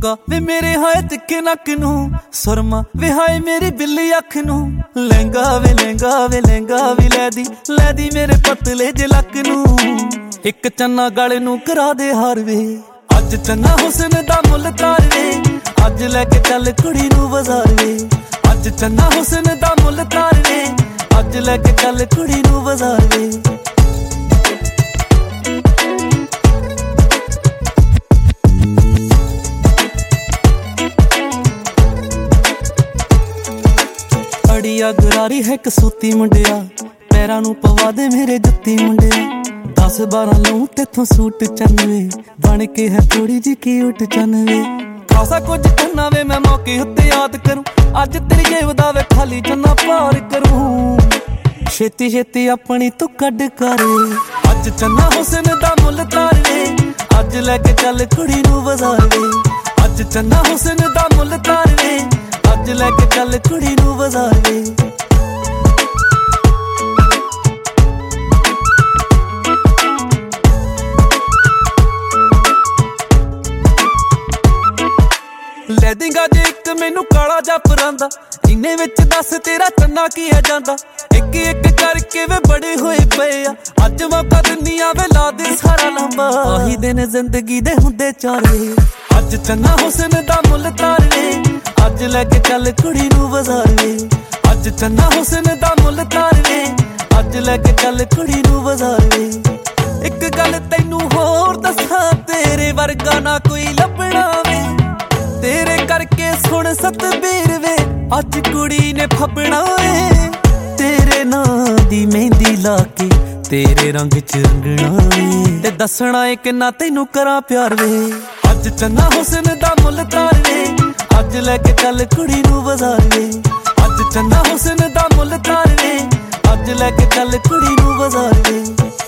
ਝੁਮਕਾ ਵੇ ਮੇਰੇ ਹਾਏ ਤਿੱਖੇ ਨੱਕ ਨੂੰ, ਸੁਰਮਾ ਵੇ ਹਾਏ ਮੇਰੀ ਬਿੱਲੀ ਅੱਖ ਨੂੰ। ਲਹਿੰਗਾ ਵੇ ਲਹਿੰਗਾ ਵੇ ਲਹਿੰਗਾ ਵੀ ਲੈ ਦੀ ਮੇਰੇ ਪਤਲੇ ਜੇ ਲੱਕ ਨੂੰ। ਇੱਕ ਚੰਨਾ ਗਲ ਨੂੰ ਕਰਾ ਦੇ ਹਾਰ ਵੇ, ਅੱਜ ਚੰਨਾ ਹੁਸਨ ਦਾ ਮੁੱਲ ਤਾਰ ਵੇ। ਅੱਜ ਲੈ ਕੇ ਚੱਲ ਕੁੜੀ ਨੂੰ ਬਾਜ਼ਾਰ ਵੇ, ਅੱਜ ਚੰਨਾ ਹੁਸਨ ਦਾ ਮੁੱਲ ਤਾਰ ਵੇ। ਅੱਜ ਲੈ ਕੇ ਚੱਲ ਕੁੜੀ ਨੂੰ ਬਾਜ਼ਾਰ ਵੇ। ਅੜੀਆ ਗਰਾਰੀ ਹੈ ਕਸੂਤੀ ਮੁੰਡਿਆ, ਪੈਰਾਂ ਨੂੰ ਪਵਾ ਦੇ ਮੇਰੇ ਜੁੱਤੀ ਮੁੰਡਿਆ। 10-12 ਲਊ ਤੇਥੋਂ ਸੂਟ 94, ਬਣ ਕੇ ਹੈ ਥੋੜੀ ਜਿਹੀ ਕਿਊਟ 94। ਖਾਸਾ ਕੁਝ ਕਰਨਾ ਵੇ ਮੈਂ ਮੌਕੇ ਉੱਤੇ ਯਾਦ ਕਰੂੰ, ਅੱਜ ਤੇਰੀ ਜੇਬ ਦਾ ਵੇ ਖਾਲੀ ਚੰਨਾ ਪਾਰ ਕਰੂੰ। ਛੇਤੀ ਛੇਤੀ ਆਪਣੀ ਤੂੰ ਕੱਢ ਕਰ, ਅੱਜ ਚੰਨਾ ਹੁਸਨ ਦਾ ਮੁੱਲ ਤਾਰ ਵੇ। ਅੱਜ ਲੈ ਕੇ ਚੱਲ ਕੁੜੀ ਨੂੰ ਬਾਜ਼ਾਰ ਵੇ, ਅੱਜ ਚੰਨਾ ਹੁਸਨ ਦਾ ਮੁੱਲ ਤਾਰ ਵੇ। ਅੱਜ ਲੈ ਕੇ ਚੱਲ ਕੁੜੀ ਨੂੰ ਬਾਜ਼ਾਰ ਵੇ। ਲੈ ਦੇਂਗਾ ਜੇ ਇੱਕ ਮੈਨੂੰ ਕਾਲਾ ਜਾ ਪਰਾਂਦਾ, ਇੰਨੇ ਵਿੱਚ ਦੱਸ ਤੇਰਾ ਚੰਨਾ ਕੀ ਹੈ ਜਾਂਦਾ। ਇੱਕ ਇੱਕ ਕਰਕੇ ਵੇ ਬੜੇ ਹੋਏ ਪਏ ਆ, ਅੱਜ ਮੌਕਾ ਦਿੰਦੀਆਂ ਵੇ ਲਾ ਦੇ ਸਾਰਾ ਲੰਬਾ। ਆਹੀ ਦਿਨ ਜ਼ਿੰਦਗੀ ਦੇ ਹੁੰਦੇ ਚਾਰ ਵੇ, ਅੱਜ ਚੰਨਾ ਹੁਸਨ ਦਾ ਮੁੱਲ ਤਾਰ ਵੇ। ਅੱਜ ਲੈ ਕੇ ਚੱਲ ਕੁੜੀ ਨੂੰ ਬਾਜ਼ਾਰ ਵੇ, ਅੱਜ ਚੰਨਾ ਹੁਸਨ ਦਾ ਮੁੱਲ ਤਾਰ ਵੇ। ਅੱਜ ਲੈ ਕੇ ਚੱਲ ਕੁੜੀ ਨੂੰ ਬਾਜ਼ਾਰ ਵੇ। ਇੱਕ ਗੱਲ ਤੈਨੂੰ ਹੋਰ ਦੱਸਾਂ, ਤੇਰੇ ਵਰਗਾ ਨਾ ਕੋਈ ਲੱਭਣਾ ਵੇ। ਤੇਰੇ ਕਰਕੇ ਸੁਣ ਸਤਬੀਰ ਵੇ, ਅੱਜ ਕੁੜੀ ਨੇ ਫੱਬਣਾ ਏ। ਤੇਰੇ ਨਾਂ ਦੀ ਮਹਿੰਦੀ ਲਾ ਕੇ ਤੇਰੇ ਰੰਗ ਚ ਰੰਗਣਾ ਏ, ਤੇ ਦੱਸਣਾ ਏ ਕਿੰਨਾ ਤੈਨੂੰ ਕਰਾਂ ਪਿਆਰ ਵੇ। ਅੱਜ ਚੰਨਾ ਹੁਸਨ ਦਾ ਮੁੱਲ ਤਾਰ ਵੇ, ਅੱਜ ਲੈ ਕੇ ਚੱਲ ਕੁੜੀ ਨੂੰ ਬਾਜ਼ਾਰ ਵੇ। ਅੱਜ ਚੰਨਾ ਹੁਸਨ ਦਾ ਮੁੱਲ ਤਾਰ ਵੇ, ਅੱਜ ਲੈ ਕੇ ਚੱਲ ਕੁੜੀ ਨੂੰ ਬਾਜ਼ਾਰ ਵੇ।